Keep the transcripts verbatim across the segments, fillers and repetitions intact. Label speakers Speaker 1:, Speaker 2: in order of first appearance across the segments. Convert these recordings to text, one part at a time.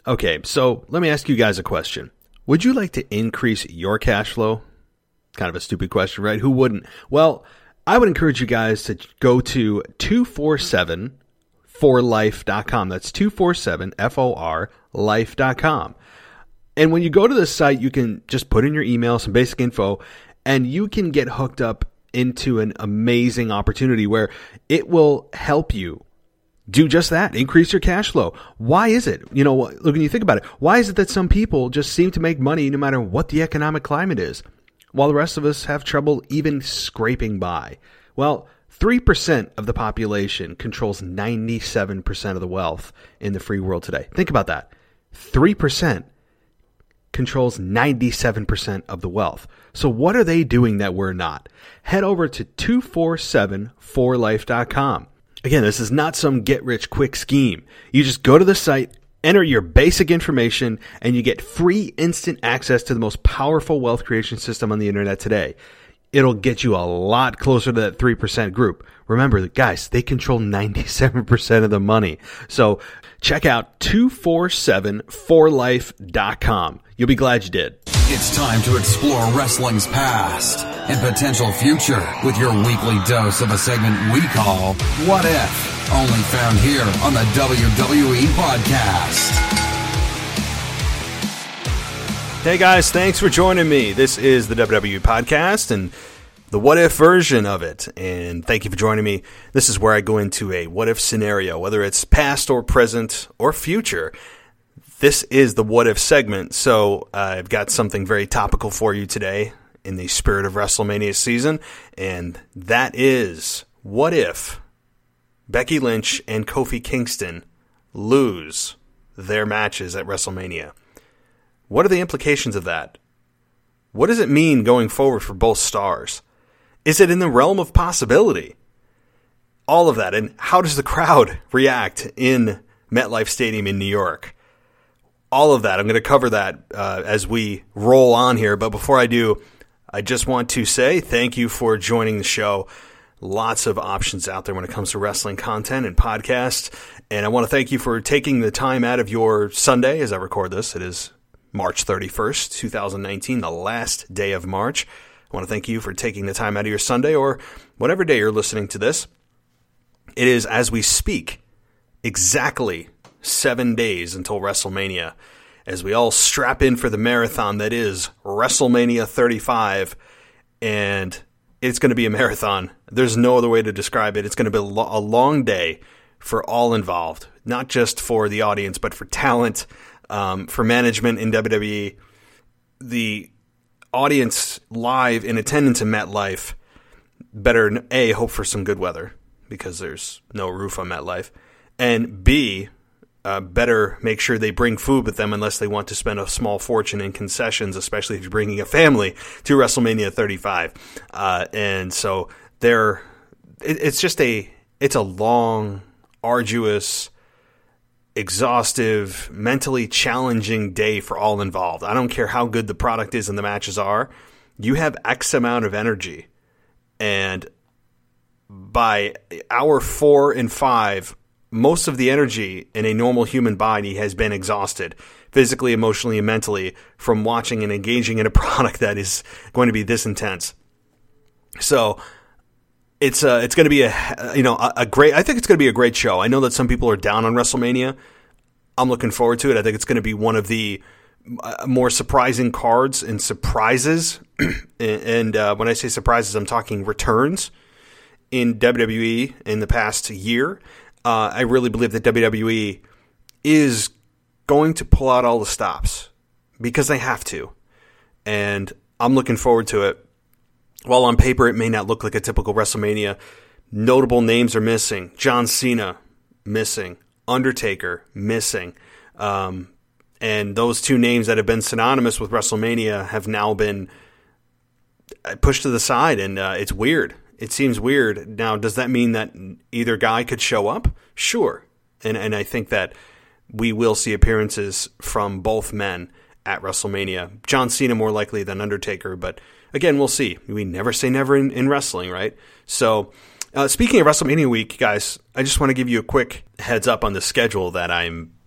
Speaker 1: Okay, so let me ask you guys a question. Would you like to increase your cash flow? Kind of a stupid question, right? Who wouldn't? Well, I would encourage you guys to go to two forty-seven for life dot com. That's two forty-seven, F O R, life dot com. And when you go to the site, you can just put in your email, some basic info, and you can get hooked up into an amazing opportunity where it will help you do just that, increase your cash flow. Why is it? You know, look, when you think about it, why is it that some people just seem to make money no matter what the economic climate is, while the rest of us have trouble even scraping by? Well, three percent of the population controls ninety-seven percent of the wealth in the free world today. Think about that. three percent controls ninety-seven percent of the wealth. So what are they doing that we're not? Head over to two forty-seven for life dot com. Again, this is not some get-rich-quick scheme. You just go to the site, enter your basic information, and you get free instant access to the most powerful wealth creation system on the internet today. It'll get you a lot closer to that three percent group. Remember, guys, they control ninety-seven percent of the money. So check out two forty-seven for life dot com. You'll be glad you did.
Speaker 2: It's time to explore wrestling's past and potential future with your weekly dose of a segment we call What If? Only found here on the W W E Podcast.
Speaker 1: Hey guys, thanks for joining me. This is the W W E Podcast and the What If version of it. And thank you for joining me. This is where I go into a what if scenario, whether it's past or present or future. This is the What If segment, so uh, I've got something very topical for you today in the spirit of WrestleMania season, and that is, what if Becky Lynch and Kofi Kingston lose their matches at WrestleMania? What are the implications of that? What does it mean going forward for both stars? Is it in the realm of possibility? All of that, and how does the crowd react in MetLife Stadium in New York? All of that. I'm going to cover that uh, as we roll on here. But before I do, I just want to say thank you for joining the show. Lots of options out there when it comes to wrestling content and podcasts. And I want to thank you for taking the time out of your Sunday as I record this. It is March thirty-first, twenty nineteen, the last day of March. I want to thank you for taking the time out of your Sunday or whatever day you're listening to this. It is, as we speak, exactly seven days until WrestleMania, as we all strap in for the marathon that is WrestleMania thirty-five, and it's going to be a marathon. There's no other way to describe it. It's going to be a long day for all involved, not just for the audience, but for talent, um, for management in W W E, the audience live in attendance in MetLife. Better, A, hope for some good weather, because there's no roof on MetLife, and B, Uh, better make sure they bring food with them unless they want to spend a small fortune in concessions, especially if you're bringing a family to WrestleMania thirty-five. Uh, and so they're, it, it's just a, it's a long, arduous, exhaustive, mentally challenging day for all involved. I don't care how good the product is and the matches are. You have X amount of energy. And by hour four and five, most of the energy in a normal human body has been exhausted, physically, emotionally, and mentally, from watching and engaging in a product that is going to be this intense. So it's uh, it's going to be a you know a, a great. I think it's going to be a great show. I know that some people are down on WrestleMania. I'm looking forward to it. I think it's going to be one of the more surprising cards and surprises. and uh, when I say surprises, I'm talking returns in W W E in the past year. Uh, I really believe that W W E is going to pull out all the stops because they have to. And I'm looking forward to it. While on paper it may not look like a typical WrestleMania, notable names are missing. John Cena, missing. Undertaker, missing. Um, and those two names that have been synonymous with WrestleMania have now been pushed to the side, and uh, it's weird. It seems weird. Now, does that mean that either guy could show up? Sure. And and I think that we will see appearances from both men at WrestleMania. John Cena more likely than Undertaker, but again, we'll see. We never say never in, in wrestling, right? So, uh, speaking of WrestleMania week, guys, I just want to give you a quick heads up on the schedule that I'm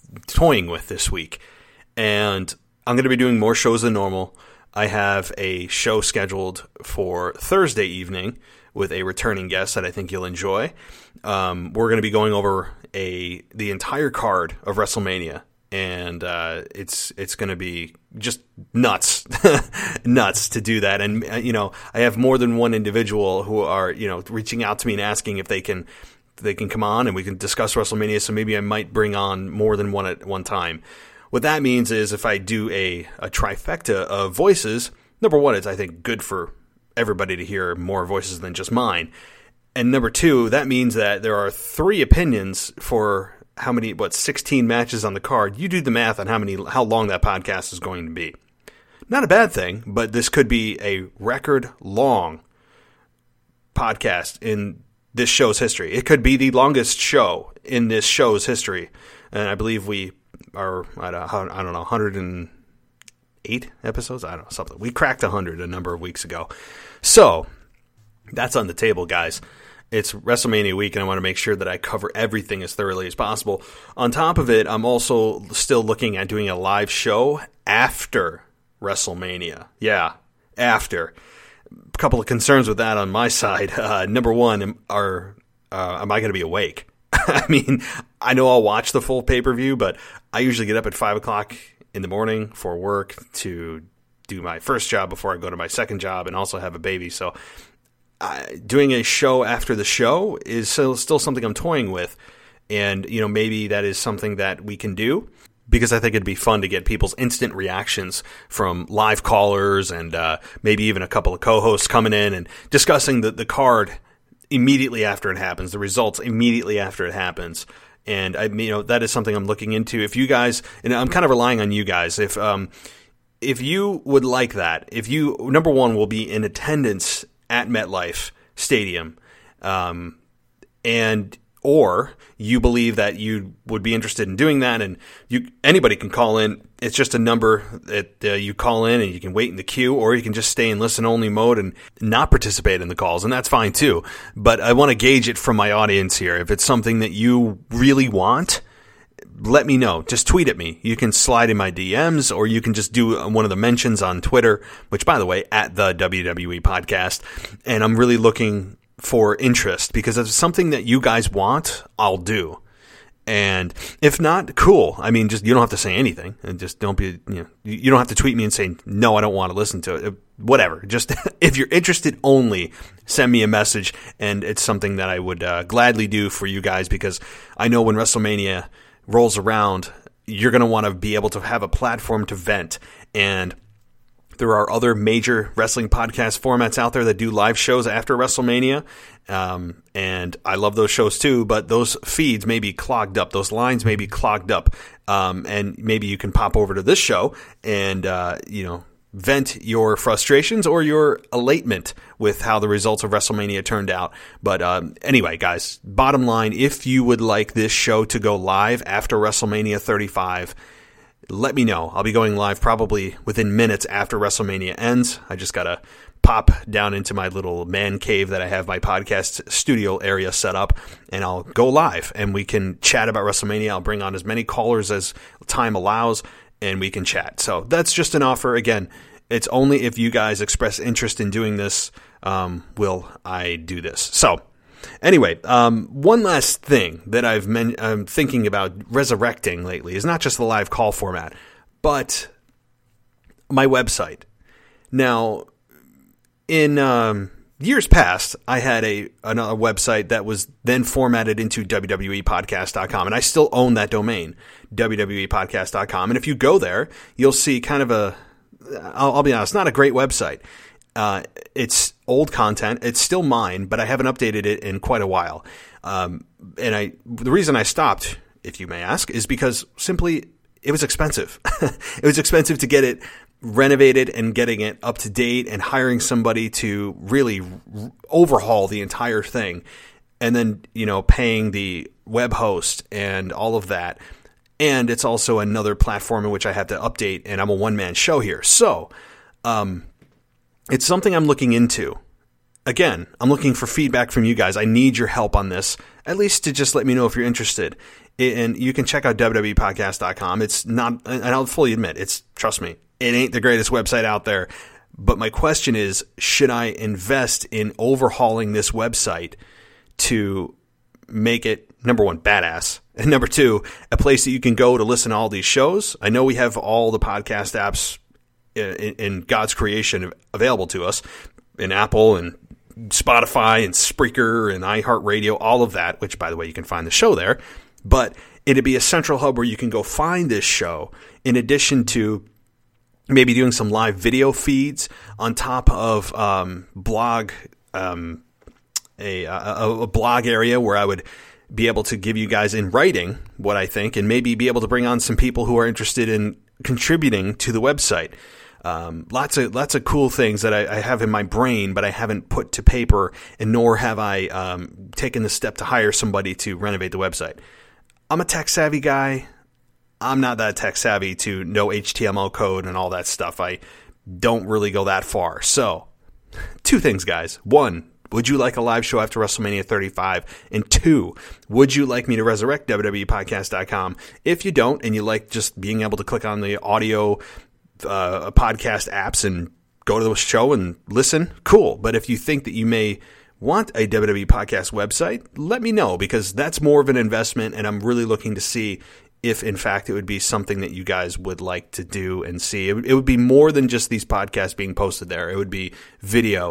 Speaker 1: toying with this week. And I'm going to be doing more shows than normal. I have a show scheduled for Thursday evening with a returning guest that I think you'll enjoy. Um, we're going to be going over a the entire card of WrestleMania, and uh, it's it's going to be just nuts, nuts to do that. And you know, I have more than one individual who are you know reaching out to me and asking if they can they can come on and we can discuss WrestleMania. So maybe I might bring on more than one at one time. What that means is if I do a, a trifecta of voices, number one, it's, I think, good for everybody to hear more voices than just mine. And number two, that means that there are three opinions for how many, what, sixteen matches on the card. You do the math on how many, how long that podcast is going to be. Not a bad thing, but this could be a record-long podcast in this show's history. It could be the longest show in this show's history. And I believe we are at a, I don't know, one hundred eight episodes? I don't know, something. We cracked one hundred a number of weeks ago. So, that's on the table, guys. It's WrestleMania week, and I want to make sure that I cover everything as thoroughly as possible. On top of it, I'm also still looking at doing a live show after WrestleMania. Yeah, after. A couple of concerns with that on my side. Uh, number one, are uh, am I going to be awake? I mean, I know I'll watch the full pay-per-view, but I usually get up at five o'clock in the morning for work to do my first job before I go to my second job and also have a baby. So uh, doing a show after the show is still, still something I'm toying with. And, you know, maybe that is something that we can do because I think it'd be fun to get people's instant reactions from live callers and uh, maybe even a couple of co-hosts coming in and discussing the, the card immediately after it happens, the results immediately after it happens. And I you know that is something I'm looking into. If you guys, and I'm kind of relying on you guys, if um if you would like that, if you, number one, will be in attendance at MetLife Stadium, um, and or you believe that you would be interested in doing that, and you anybody can call in. It's just a number that uh, you call in, and you can wait in the queue, or you can just stay in listen-only mode and not participate in the calls, and that's fine too. But I want to gauge it from my audience here. If it's something that you really want, let me know. Just tweet at me. You can slide in my D Ms, or you can just do one of the mentions on Twitter, which, by the way, at the W W E Podcast. And I'm really looking for interest because if it's something that you guys want, I'll do. And if not, cool. I mean, just you don't have to say anything, and just don't be, you know, you don't have to tweet me and say, no, I don't want to listen to it. Whatever. Just if you're interested only, send me a message, and it's something that I would uh, gladly do for you guys because I know when WrestleMania rolls around, you're going to want to be able to have a platform to vent. And there are other major wrestling podcast formats out there that do live shows after WrestleMania. Um, and I love those shows too, but those feeds may be clogged up. Those lines may be clogged up. Um, and maybe you can pop over to this show and, uh, you know, vent your frustrations or your elatement with how the results of WrestleMania turned out. But um, anyway, guys, bottom line, if you would like this show to go live after WrestleMania thirty-five, let me know. I'll be going live probably within minutes after WrestleMania ends. I just got to pop down into my little man cave that I have my podcast studio area set up, and I'll go live, and we can chat about WrestleMania. I'll bring on as many callers as time allows, and we can chat. So that's just an offer. Again, it's only if you guys express interest in doing this um, will I do this. So anyway, um, one last thing that I've men- I'm thinking about resurrecting lately is not just the live call format, but my website. Now, in um, years past, I had a another website that was then formatted into W W E podcast dot com, and I still own that domain, W W E podcast dot com. And if you go there, you'll see kind of a, I'll, I'll be honest, not a great website. Uh, it's old content. It's still mine, but I haven't updated it in quite a while. Um, and I, the reason I stopped, if you may ask, is because simply it was expensive. It was expensive to get it renovated and getting it up to date and hiring somebody to really r- overhaul the entire thing. And then, you know, paying the web host and all of that. And it's also another platform in which I have to update, and I'm a one-man show here. So, um, it's something I'm looking into. again, I'm looking for feedback from you guys. I need your help on this, at least to just let me know if you're interested. And you can check out W W E podcast dot com. It's not, and I'll fully admit, it's, trust me, it ain't the greatest website out there. But my question is, should I invest in overhauling this website to make it, number one, badass, and number two, a place that you can go to listen to all these shows? I know we have all the podcast apps in, in God's creation available to us, in Apple and Spotify and Spreaker and iHeartRadio, all of that, which, by the way, you can find the show there. But it'd be a central hub where you can go find this show, in addition to maybe doing some live video feeds on top of um, blog, um, a, a, a blog area where I would be able to give you guys in writing what I think, and maybe be able to bring on some people who are interested in contributing to the website. Um, lots of lots of cool things that I, I have in my brain, but I haven't put to paper, and nor have I um, taken the step to hire somebody to renovate the website. I'm a tech savvy guy. I'm not that tech savvy to know H T M L code and all that stuff. I don't really go that far. So, two things, guys. One, would you like a live show after WrestleMania thirty-five? And two, would you like me to resurrect W W E podcast dot com? If you don't, and you like just being able to click on the audio uh, podcast apps and go to the show and listen, cool. But if you think that you may want a W W E podcast website, let me know, because that's more of an investment, and I'm really looking to see if, in fact, it would be something that you guys would like to do and see. It would, it would be more than just these podcasts being posted there. It would be video.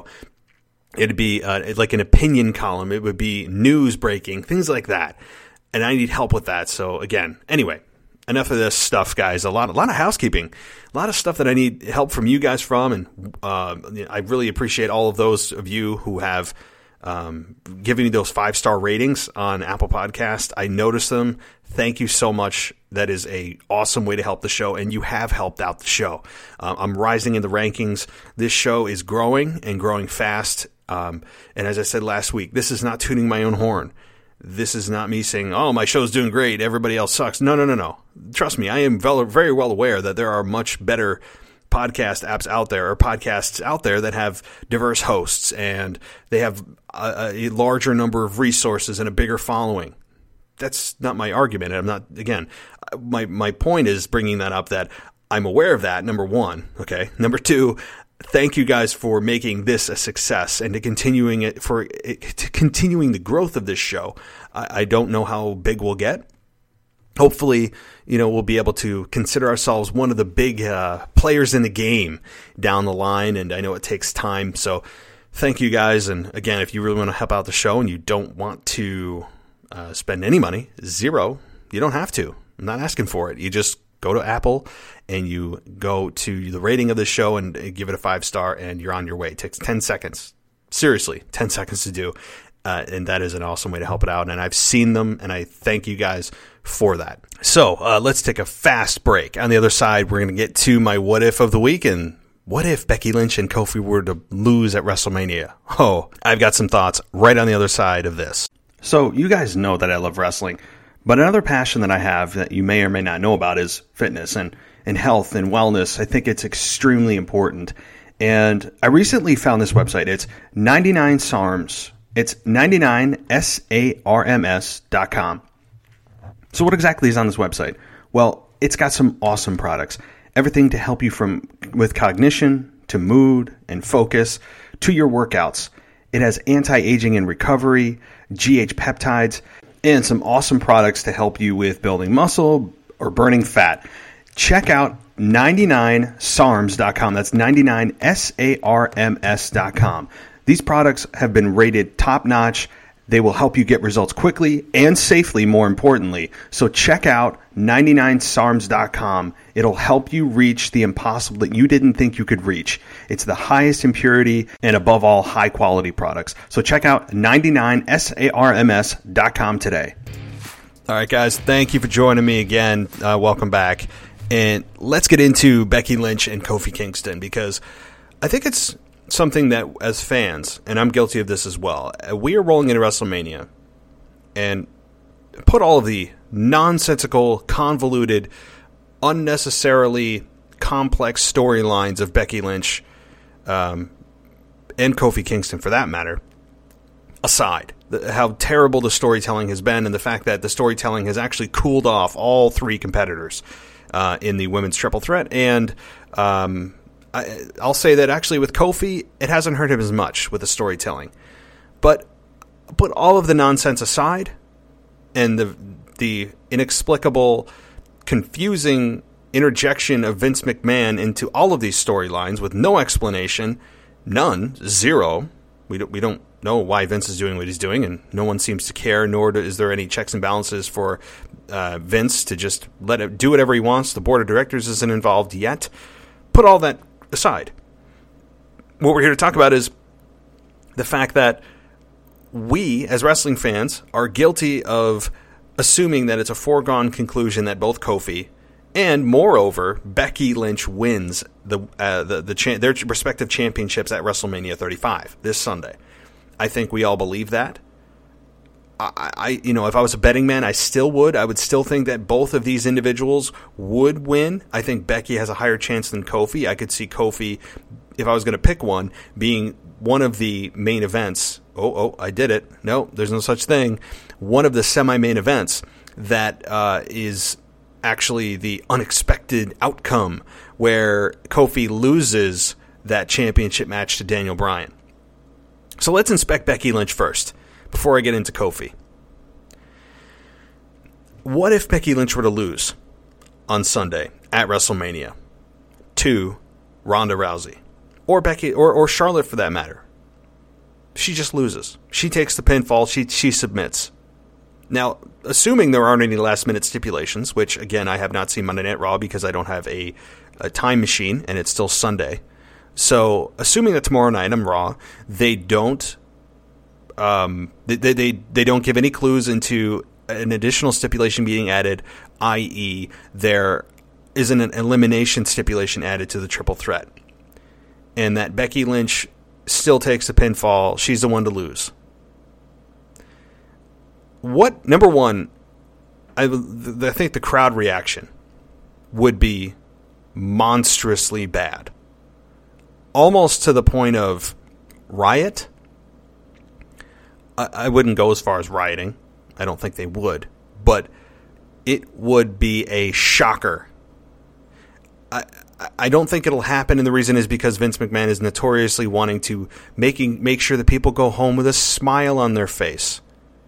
Speaker 1: It'd be uh, like an opinion column. It would be news breaking, things like that. And I need help with that. So, again, anyway, enough of this stuff, guys. A lot, a lot of housekeeping, a lot of stuff that I need help from you guys from. And uh, I really appreciate all of those of you who have Um, giving me those five-star ratings on Apple Podcast. I notice them. Thank you so much. That is a awesome way to help the show, and you have helped out the show. Uh, I'm rising in the rankings. This show is growing and growing fast. Um, and as I said last week, this is not tooting my own horn. This is not me saying, oh, my show's doing great, everybody else sucks. No, no, no, no. Trust me, I am very well aware that there are much better podcast apps out there, or podcasts out there, that have diverse hosts, and they have a, a larger number of resources and a bigger following. That's not my argument. I'm not, again, my, my point is bringing that up, that I'm aware of that, number one. Okay. Number two, thank you guys for making this a success, and to continuing it for to continuing the growth of this show. I, I don't know how big we'll get. Hopefully, you know, we'll be able to consider ourselves one of the big uh, players in the game down the line, and I know it takes time. So thank you guys. And again, if you really want to help out the show and you don't want to uh, spend any money, zero, you don't have to. I'm not asking for it. You just go to Apple and you go to the rating of the show and give it a five star, and you're on your way. It takes ten seconds. Seriously, ten seconds to do. Uh, and that is an awesome way to help it out. And I've seen them, and I thank you guys for that. So uh, let's take a fast break. On the other side, we're going to get to my what if of the week. And what if Becky Lynch and Kofi were to lose at WrestleMania? Oh, I've got some thoughts right on the other side of this. So you guys know that I love wrestling, but another passion that I have that you may or may not know about is fitness and, and health and wellness. I think it's extremely important. And I recently found this website. It's ninety-nine SARMS. It's ninety-nine S A R M S dot com. So what exactly is on this website? Well, it's got some awesome products. Everything to help you from with cognition to mood and focus to your workouts. It has anti-aging and recovery, G H peptides, and some awesome products to help you with building muscle or burning fat. Check out ninety-nine SARMS dot com. That's ninety-nine S A R M S dot com. These products have been rated top-notch. They will help you get results quickly and safely, more importantly. So check out ninety-nine SARMS dot com. It'll help you reach the impossible that you didn't think you could reach. It's the highest in purity and, above all, high-quality products. So check out ninety-nine S A R M S dot com today. All right, guys, thank you for joining me again. Uh, welcome back. And let's get into Becky Lynch and Kofi Kingston, because I think it's something that, as fans, and I'm guilty of this as well, we are rolling into WrestleMania and put all of the nonsensical, convoluted, unnecessarily complex storylines of Becky Lynch um, and Kofi Kingston for that matter, aside, the, how terrible the storytelling has been and the fact that the storytelling has actually cooled off all three competitors uh, in the women's triple threat. And um, I, I'll say that actually with Kofi, it hasn't hurt him as much with the storytelling. But put all of the nonsense aside and the the inexplicable, confusing interjection of Vince McMahon into all of these storylines with no explanation, none, zero. We don't, we don't know why Vince is doing what he's doing, and no one seems to care, nor do, is there any checks and balances for uh, Vince to just let it do whatever he wants. The board of directors isn't involved yet. Put all that aside. What we're here to talk about is the fact that we, as wrestling fans, are guilty of assuming that it's a foregone conclusion that both Kofi and, moreover, Becky Lynch wins the uh, the, the cha- their respective championships at WrestleMania thirty-five this Sunday. I think we all believe that. I, I, you know, if I was a betting man, I still would. I would still think that both of these individuals would win. I think Becky has a higher chance than Kofi. I could see Kofi, if I was going to pick one, being one of the main events. Oh, oh, I did it. No, there's no such thing. One of the semi-main events that uh, is actually the unexpected outcome where Kofi loses that championship match to Daniel Bryan. So let's inspect Becky Lynch first before I get into Kofi. What if Becky Lynch were to lose on Sunday at WrestleMania to Ronda Rousey or Becky or, or Charlotte for that matter? She just loses. She takes the pinfall. She she submits. Now, assuming there aren't any last-minute stipulations, which, again, I have not seen Monday Night Raw because I don't have a, a time machine, and it's still Sunday. So, assuming that tomorrow night I'm Raw, they don't um, they, they, they don't give any clues into an additional stipulation being added, that is there isn't an elimination stipulation added to the triple threat. And that Becky Lynch still takes the pinfall. She's the one to lose. What, number one, I, I think the crowd reaction would be monstrously bad. Almost to the point of riot. I, I wouldn't go as far as rioting. I don't think they would. But it would be a shocker. I I don't think it'll happen, and the reason is because Vince McMahon is notoriously wanting to making make sure that people go home with a smile on their face.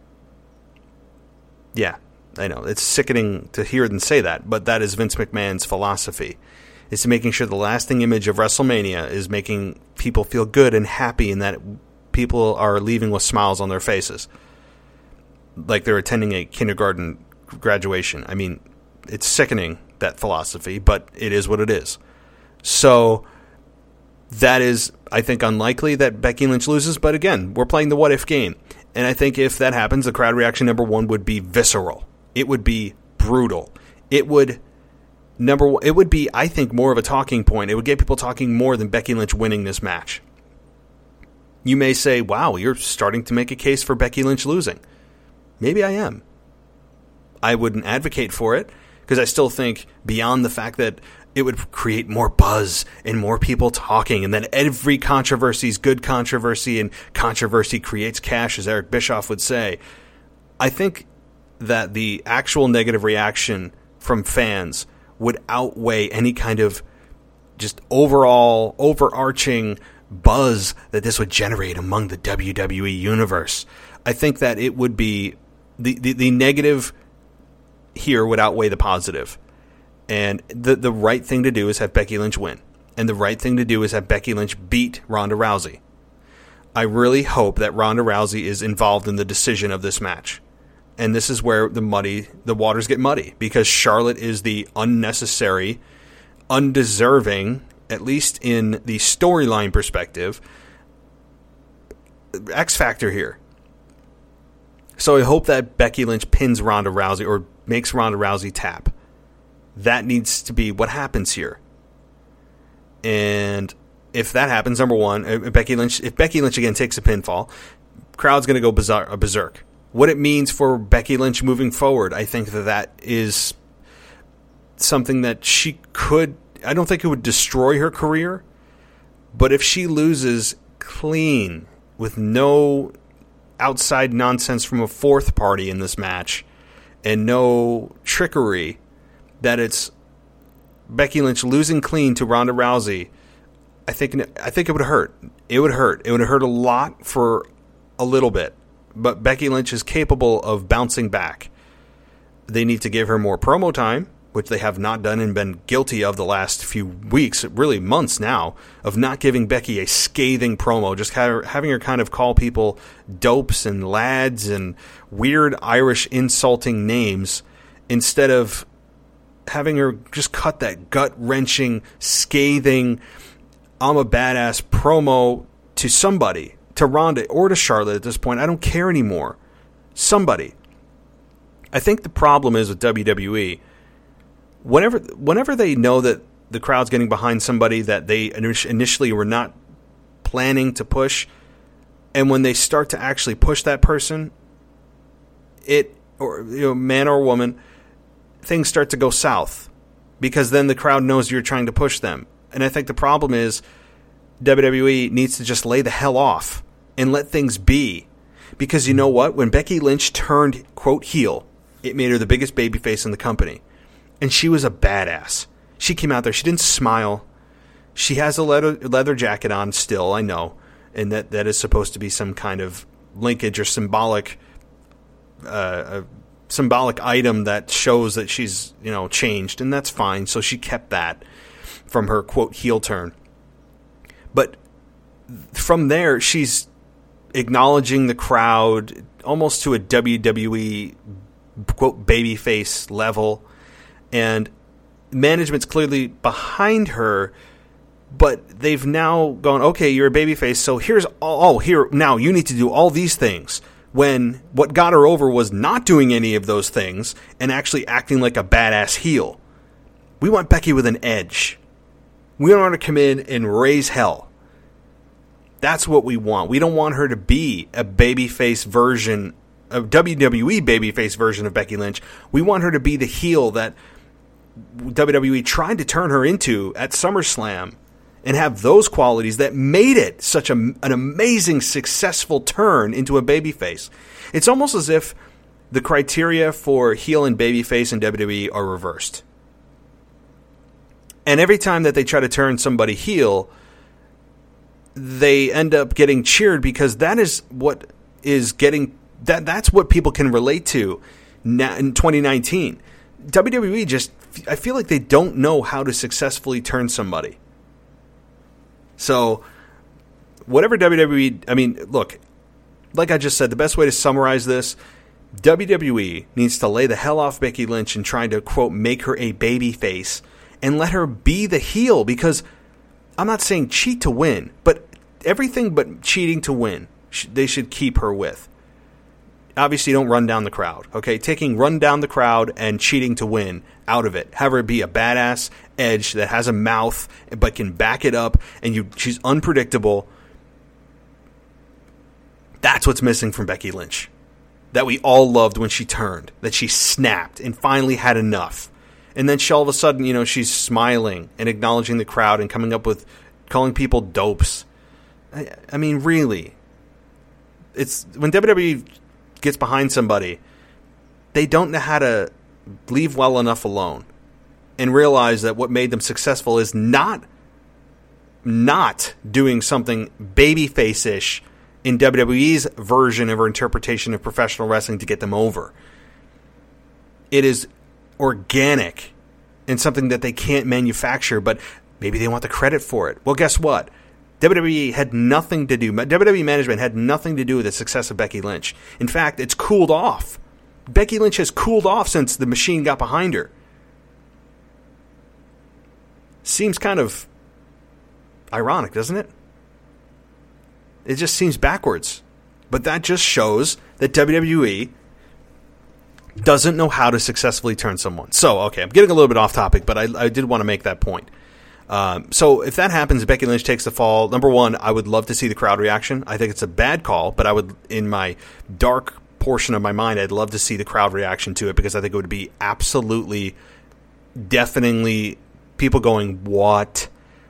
Speaker 1: Yeah, I know. It's sickening to hear them say that, but that is Vince McMahon's philosophy. It's making sure the lasting image of WrestleMania is making people feel good and happy and that people are leaving with smiles on their faces. Like they're attending a kindergarten graduation. I mean, it's sickening, that philosophy, but it is what it is. So that is, I think, unlikely that Becky Lynch loses, but again, we're playing the what-if game. And I think if that happens, the crowd reaction, number one, would be visceral. It would be brutal. It would, number one, it would be, I think, more of a talking point. It would get people talking more than Becky Lynch winning this match. You may say, wow, you're starting to make a case for Becky Lynch losing. Maybe I am. I wouldn't advocate for it, because I still think beyond the fact that it would create more buzz and more people talking, and that every controversy is good controversy, and controversy creates cash, as Eric Bischoff would say. I think that the actual negative reaction from fans would outweigh any kind of just overall, overarching buzz that this would generate among the W W E universe. I think that it would be, the, the, the negative here would outweigh the positive. And the the right thing to do is have Becky Lynch win. And the right thing to do is have Becky Lynch beat Ronda Rousey. I really hope that Ronda Rousey is involved in the decision of this match. And this is where the muddy, the waters get muddy, because Charlotte is the unnecessary, undeserving, at least in the storyline perspective, X factor here. So I hope that Becky Lynch pins Ronda Rousey or makes Ronda Rousey tap. That needs to be what happens here. And if that happens, number one, if Becky Lynch, if Becky Lynch again takes a pinfall, crowd's going to go bizarre, berserk. What it means for Becky Lynch moving forward, I think that that is something that she could, I don't think it would destroy her career, but if she loses clean with no outside nonsense from a fourth party in this match and no trickery, that it's Becky Lynch losing clean to Ronda Rousey, I think I think it would hurt. It would hurt. It would hurt a lot for a little bit. But Becky Lynch is capable of bouncing back. They need to give her more promo time, which they have not done and been guilty of the last few weeks, really months now, of not giving Becky a scathing promo, just having her kind of call people dopes and lads and weird Irish insulting names instead of having her just cut that gut-wrenching, scathing, I'm a badass promo to somebody, to Ronda or to Charlotte at this point. I don't care anymore. Somebody. I think the problem is with W W E, whenever whenever they know that the crowd's getting behind somebody that they initially were not planning to push, and when they start to actually push that person, it, or you know, man or woman, things start to go south because then the crowd knows you're trying to push them. And I think the problem is W W E needs to just lay the hell off and let things be. Because you know what? When Becky Lynch turned, quote, heel, it made her the biggest babyface in the company. And she was a badass. She came out there. She didn't smile. She has a leather, leather jacket on still, I know. And that, that is supposed to be some kind of linkage or symbolic uh, a symbolic item that shows that she's, you know, changed. And that's fine. So she kept that from her, quote, heel turn. But from there, she's acknowledging the crowd almost to a W W E, quote, babyface level. And management's clearly behind her, but they've now gone, okay, you're a babyface, so here's, all, oh, here, now you need to do all these things. When what got her over was not doing any of those things and actually acting like a badass heel. We want Becky with an edge. We don't want her to come in and raise hell. That's what we want. We don't want her to be a babyface version, a W W E babyface version of Becky Lynch. We want her to be the heel that W W E tried to turn her into at SummerSlam and have those qualities that made it such a, an amazing, successful turn into a babyface. It's almost as if the criteria for heel and babyface in W W E are reversed. And every time that they try to turn somebody heel, they end up getting cheered because that is what is getting that that's what people can relate to now in twenty nineteen. W W E just, I feel like they don't know how to successfully turn somebody. So whatever W W E, I mean, look, like I just said, the best way to summarize this, W W E needs to lay the hell off Becky Lynch and trying to, quote, make her a baby face and let her be the heel, because I'm not saying cheat to win, but everything but cheating to win, they should keep her with. Obviously, don't run down the crowd, okay? Taking run down the crowd and cheating to win out of it. Have her be a badass edge that has a mouth but can back it up, and you she's unpredictable. That's what's missing from Becky Lynch. That we all loved when she turned. That she snapped and finally had enough. And then she all of a sudden, you know, she's smiling and acknowledging the crowd and coming up with calling people dopes. I, I mean, really. It's when W W E gets behind somebody, they don't know how to leave well enough alone and realize that what made them successful is not not doing something babyface-ish in W W E's version of or interpretation of professional wrestling to get them over. It is organic and something that they can't manufacture, but maybe they want the credit for it. Well, guess what? W W E had nothing to do, W W E management had nothing to do with the success of Becky Lynch. In fact, it's cooled off. Becky Lynch has cooled off since the machine got behind her. Seems kind of ironic, doesn't it? It just seems backwards. But that just shows that W W E doesn't know how to successfully turn someone. So, okay, I'm getting a little bit off topic, but I, I did want to make that point. Um, so if that happens, Becky Lynch takes the fall. Number one, I would love to see the crowd reaction. I think it's a bad call, but I would, in my dark portion of my mind, I'd love to see the crowd reaction to it because I think it would be absolutely, deafeningly people going, what?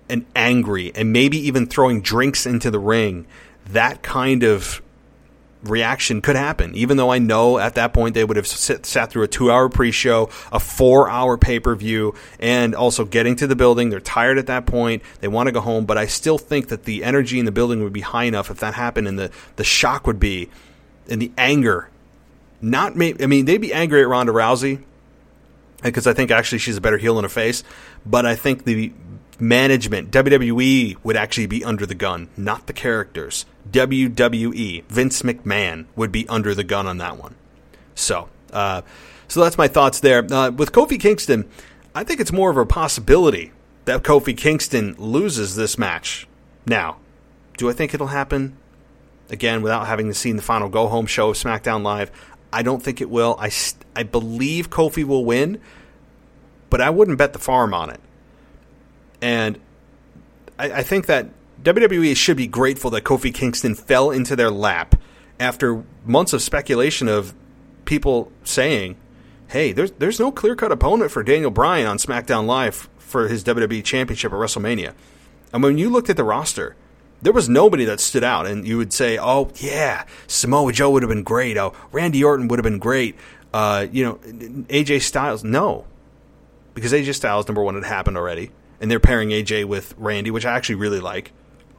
Speaker 1: and angry and maybe even throwing drinks into the ring, that kind of reaction could happen. Even though I know at that point they would have sit, sat through a two-hour pre-show, a four-hour pay-per-view, and also getting to the building. They're tired at that point. They want to go home. But I still think that the energy in the building would be high enough if that happened, and the, the shock would be, and the anger. Not, I mean, they'd be angry at Ronda Rousey, because I think actually she's a better heel in her face. But I think the management, W W E, would actually be under the gun, not the characters. W W E, Vince McMahon, would be under the gun on that one. So, uh, so that's my thoughts there. Uh, with Kofi Kingston, I think it's more of a possibility that Kofi Kingston loses this match. Now, do I think it'll happen? Again, without having seen the final go-home show of SmackDown Live, I don't think it will. I, st- I believe Kofi will win, but I wouldn't bet the farm on it. And I, I think that W W E should be grateful that Kofi Kingston fell into their lap after months of speculation of people saying, hey, there's there's no clear-cut opponent for Daniel Bryan on SmackDown Live for his W W E Championship at WrestleMania. And when you looked at the roster, there was nobody that stood out. And you would say, oh, yeah, Samoa Joe would have been great. Oh, Randy Orton would have been great. Uh, you know, A J Styles. No. Because A J Styles, number one, had happened already. And they're pairing A J with Randy, which I actually really like.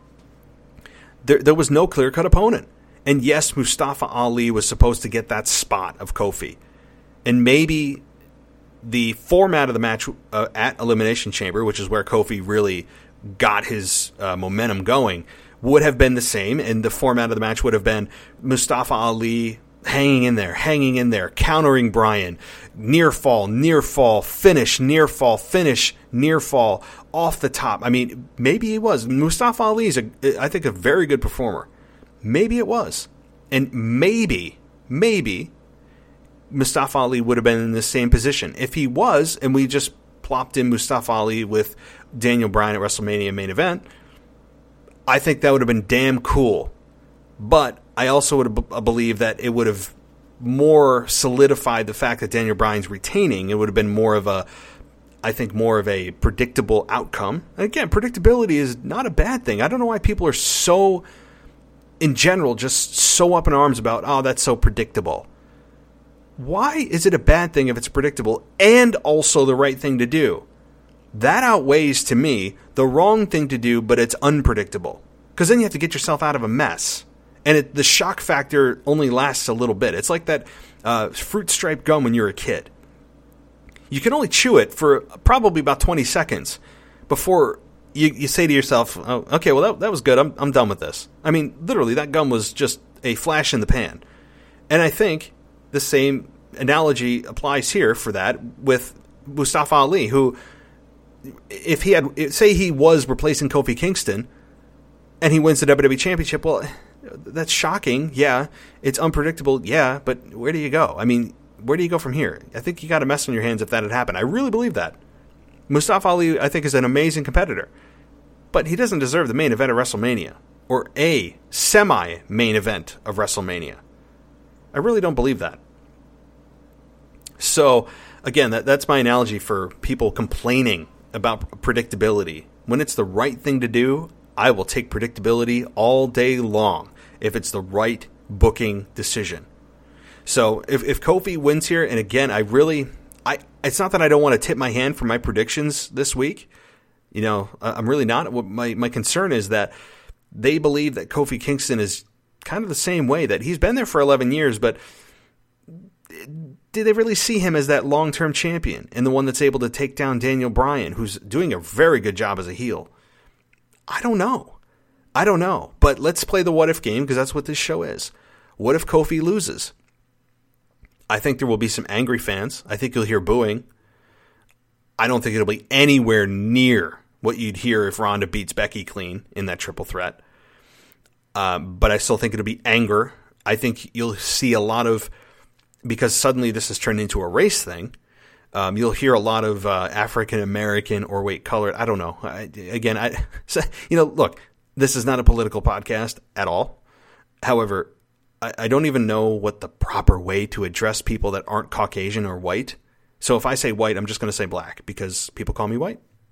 Speaker 1: There, there was no clear-cut opponent. And yes, Mustafa Ali was supposed to get that spot of Kofi. And maybe the format of the match uh, at Elimination Chamber, which is where Kofi really got his uh, momentum going, would have been the same. And the format of the match would have been Mustafa Ali hanging in there, hanging in there, countering Bryan, near fall, near fall, finish, near fall, finish, near fall, off the top. I mean, maybe he was. Mustafa Ali is, a, I think, a very good performer. Maybe it was. And maybe, maybe Mustafa Ali would have been in the same position. If he was, and we just plopped in Mustafa Ali with Daniel Bryan at WrestleMania main event, I think that would have been damn cool. But I also would b- believe that it would have more solidified the fact that Daniel Bryan's retaining. It would have been more of a, I think, more of a predictable outcome. And again, predictability is not a bad thing. I don't know why people are so, in general, just so up in arms about, oh, that's so predictable. Why is it a bad thing if it's predictable and also the right thing to do? That outweighs, to me, the wrong thing to do, but it's unpredictable. Because then you have to get yourself out of a mess. And it, the shock factor only lasts a little bit. It's like that uh, fruit stripe gum when you're a kid. You can only chew it for probably about twenty seconds before you, you say to yourself, oh, okay, well, that, that was good. I'm, I'm done with this. I mean, literally, that gum was just a flash in the pan. And I think the same analogy applies here for that with Mustafa Ali, who, if he had, say he was replacing Kofi Kingston and he wins the W W E Championship, well, that's shocking. Yeah. It's unpredictable. Yeah. But where do you go? I mean, where do you go from here? I think you got a mess on your hands if that had happened. I really believe that. Mustafa Ali, I think, is an amazing competitor. But he doesn't deserve the main event of WrestleMania or a semi-main event of WrestleMania. I really don't believe that. So, again, that, that's my analogy for people complaining about predictability. When it's the right thing to do, I will take predictability all day long if it's the right booking decision. So if, if Kofi wins here, and again, I really, I it's not that I don't want to tip my hand for my predictions this week. You know, I'm really not. My, my concern is that they believe that Kofi Kingston is kind of the same way, that he's been there for eleven years, but did they really see him as that long-term champion and the one that's able to take down Daniel Bryan, who's doing a very good job as a heel? I don't know. I don't know. But let's play the what-if game, because that's what this show is. What if Kofi loses? I think there will be some angry fans. I think you'll hear booing. I don't think it'll be anywhere near what you'd hear if Ronda beats Becky clean in that triple threat. Um, but I still think it'll be anger. I think you'll see a lot of, because suddenly this has turned into a race thing, Um, you'll hear a lot of uh, African American or wait colored. I don't know. I, again, I so, you know, look, this is not a political podcast at all. However, I, I don't even know what the proper way to address people that aren't Caucasian or white. So if I say white, I'm just going to say black because people call me white.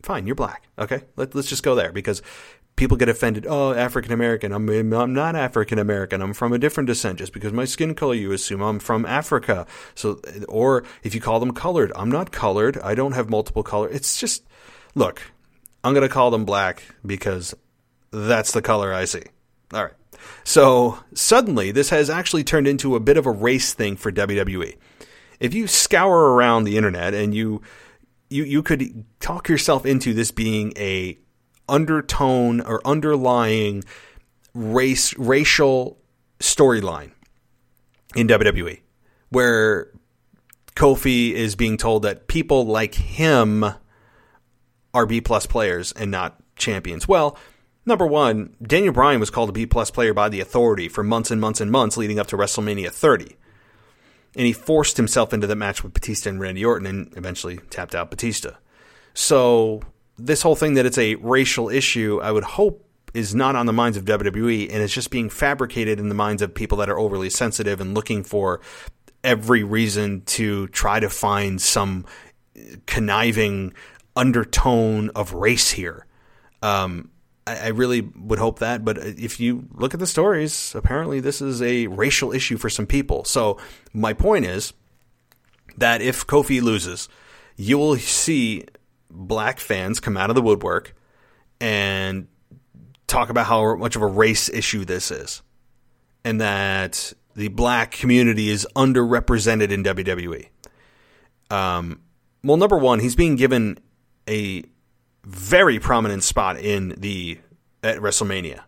Speaker 1: fine, you're black. Okay, Let, let's just go there because people get offended. Oh, African American. I'm I'm not African American. I'm from a different descent. Just because my skin color, you assume I'm from Africa. So, or if you call them colored, I'm not colored. I don't have multiple color. It's just, look, I'm gonna call them black because that's the color I see. All right. So suddenly, this has actually turned into a bit of a race thing for W W E. If you scour around the internet and you you you could talk yourself into this being a undertone or underlying race racial storyline in W W E, where Kofi is being told that people like him are B plus players and not champions. Well, number one, Daniel Bryan was called a B plus player by the Authority for months and months and months leading up to WrestleMania thirty. And he forced himself into the match with Batista and Randy Orton and eventually tapped out Batista. So this whole thing that it's a racial issue, I would hope is not on the minds of W W E, and it's just being fabricated in the minds of people that are overly sensitive and looking for every reason to try to find some conniving undertone of race here. Um, I, I really would hope that, but if you look at the stories, apparently this is a racial issue for some people. So my point is that if Kofi loses, you will see black fans come out of the woodwork and talk about how much of a race issue this is, and that the black community is underrepresented in W W E. Um, well, number one, he's being given a very prominent spot in the at WrestleMania.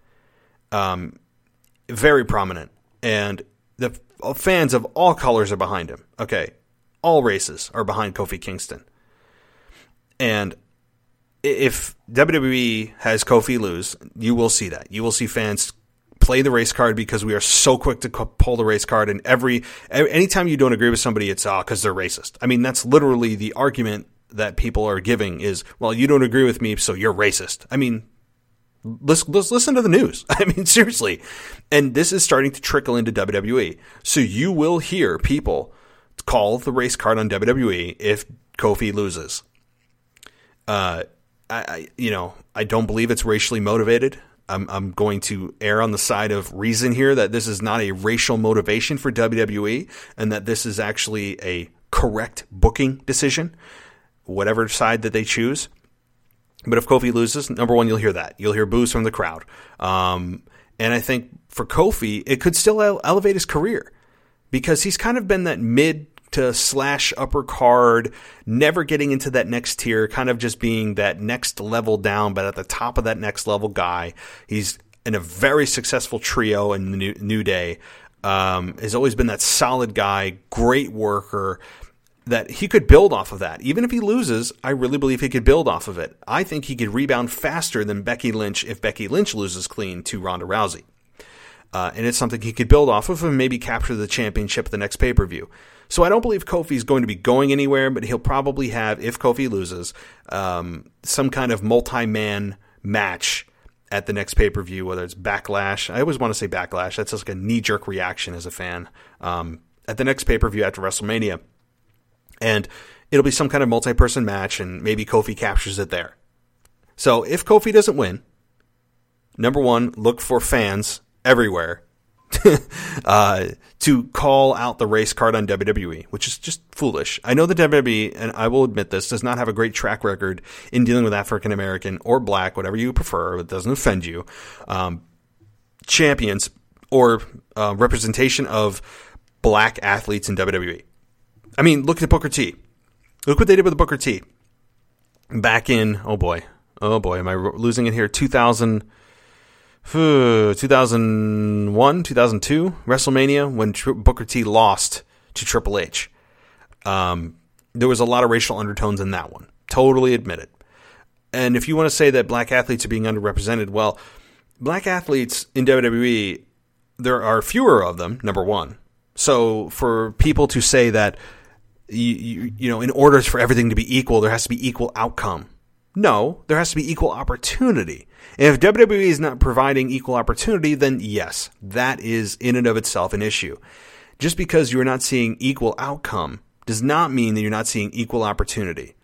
Speaker 1: Um, very prominent, and the fans of all colors are behind him. Okay, all races are behind Kofi Kingston. And if W W E has Kofi lose, you will see that. You will see fans play the race card because we are so quick to pull the race card. And every anytime you don't agree with somebody, it's ah, because they're racist. I mean, that's literally the argument that people are giving is, well, you don't agree with me, so you're racist. I mean, let's, let's listen to the news. I mean, seriously. And this is starting to trickle into W W E. So you will hear people call the race card on W W E if Kofi loses. Uh, I, I, you know, I don't believe it's racially motivated. I'm, I'm going to err on the side of reason here that this is not a racial motivation for W W E and that this is actually a correct booking decision, whatever side that they choose. But if Kofi loses, number one, you'll hear that. You'll hear boos from the crowd. Um, and I think for Kofi, it could still ele- elevate his career because he's kind of been that mid to slash upper card, never getting into that next tier, kind of just being that next level down, but at the top of that next level guy. He's in a very successful trio in the New, New Day. Um, has always been that solid guy, great worker, that he could build off of that. Even if he loses, I really believe he could build off of it. I think he could rebound faster than Becky Lynch if Becky Lynch loses clean to Ronda Rousey. Uh, and it's something he could build off of and maybe capture the championship at the next pay-per-view. So I don't believe Kofi's going to be going anywhere, but he'll probably have, if Kofi loses, um, some kind of multi-man match at the next pay-per-view, whether it's Backlash. I always want to say Backlash. That's just like a knee-jerk reaction as a fan. Um, at the next pay-per-view after WrestleMania. And it'll be some kind of multi-person match, and maybe Kofi captures it there. So if Kofi doesn't win, number one, look for fans everywhere uh, to call out the race card on W W E, which is just foolish. I know the W W E, and I will admit this, does not have a great track record in dealing with African American or black, whatever you prefer, it doesn't offend you, um, champions or uh, representation of black athletes in W W E. I mean, look at Booker T. Look what they did with Booker T. Back in, oh boy, oh boy, am I losing it here? two thousand, two thousand one, two thousand two, WrestleMania, when Tri- Booker T lost to Triple H. Um, there was a lot of racial undertones in that one. Totally admit it. And if you want to say that black athletes are being underrepresented, well, black athletes in W W E, there are fewer of them, number one. So for people to say that, You, you, you know, in order for everything to be equal, there has to be equal outcome. No, there has to be equal opportunity. And if W W E is not providing equal opportunity, then yes, that is in and of itself an issue. Just because you're not seeing equal outcome does not mean that you're not seeing equal opportunity.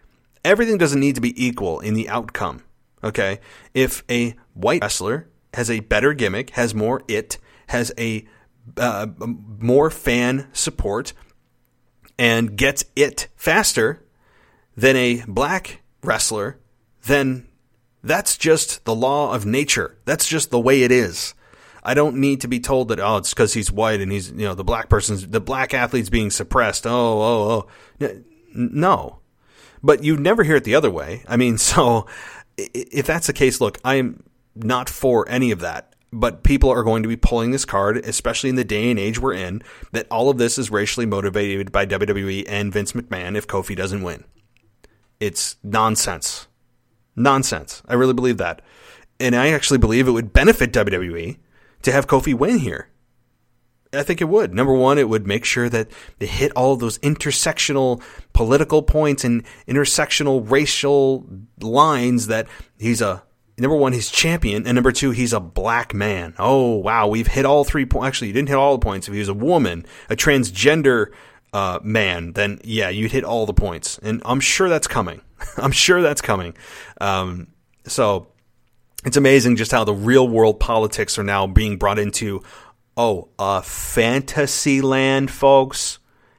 Speaker 1: everything doesn't need to be equal in the outcome. Okay, if a white wrestler has a better gimmick, has more it, has a uh, more fan support, and gets it faster than a black wrestler, then that's just the law of nature. That's just the way it is. I don't need to be told that, oh, it's because he's white and he's, you know, the black person's, the black athlete's being suppressed. Oh, oh, oh. No. But you never hear it the other way. I mean, so if that's the case, look, I'm not for any of that. But people are going to be pulling this card, especially in the day and age we're in, that all of this is racially motivated by W W E and Vince McMahon if Kofi doesn't win. It's nonsense. Nonsense. I really believe that. And I actually believe it would benefit W W E to have Kofi win here. I think it would. Number one, it would make sure that they hit all of those intersectional political points and intersectional racial lines that he's a, number one, he's champion, and number two, he's a black man. Oh, wow, we've hit all three points. Actually, you didn't hit all the points. If he was a woman, a transgender uh, man, then yeah, you'd hit all the points. And I'm sure that's coming. I'm sure that's coming. Um, so it's amazing just how the real world politics are now being brought into, oh, uh, fantasy land, folks.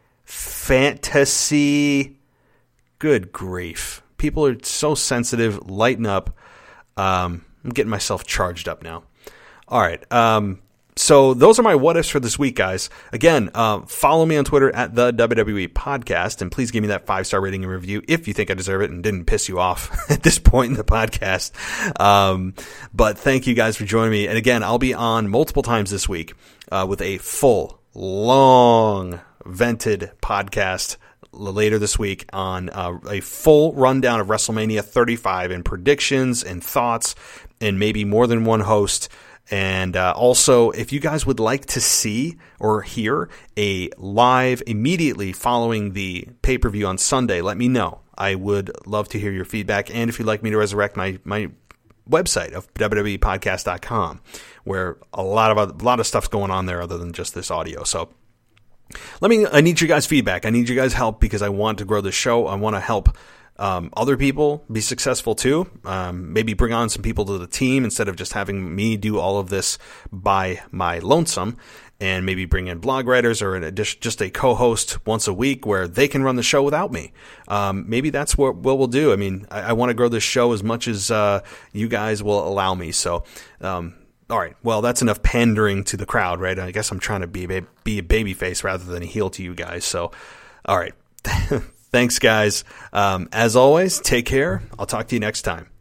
Speaker 1: Fantasy. Good grief. People are so sensitive. Lighten up. Um, I'm getting myself charged up now. All right. Um, so those are my what ifs for this week, guys. Again, uh, follow me on Twitter at the W W E Podcast, and please give me that five star rating and review if you think I deserve it and didn't piss you off at this point in the podcast. Um, but thank you guys for joining me. And again, I'll be on multiple times this week uh, with a full, long, vented podcast later this week on uh, a full rundown of WrestleMania thirty-five and predictions and thoughts and maybe more than one host. And uh, also, if you guys would like to see or hear a live immediately following the pay-per-view on Sunday, let me know. I would love to hear your feedback. And if you'd like me to resurrect my, my website of W W E podcast dot com, where a lot of a lot of stuff's going on there other than just this audio. So let me, I need you guys' feedback. I need you guys' help because I want to grow the show. I want to help um, other people be successful too. Um, maybe bring on some people to the team instead of just having me do all of this by my lonesome, and maybe bring in blog writers or an addition, just a co-host once a week where they can run the show without me. Um, maybe that's what, what we'll do. I mean, I, I want to grow this show as much as uh, you guys will allow me. So, um, all right, well, that's enough pandering to the crowd, right? I guess I'm trying to be a, be a baby face rather than a heel to you guys. So, all right. Thanks, guys. Um, as always, take care. I'll talk to you next time.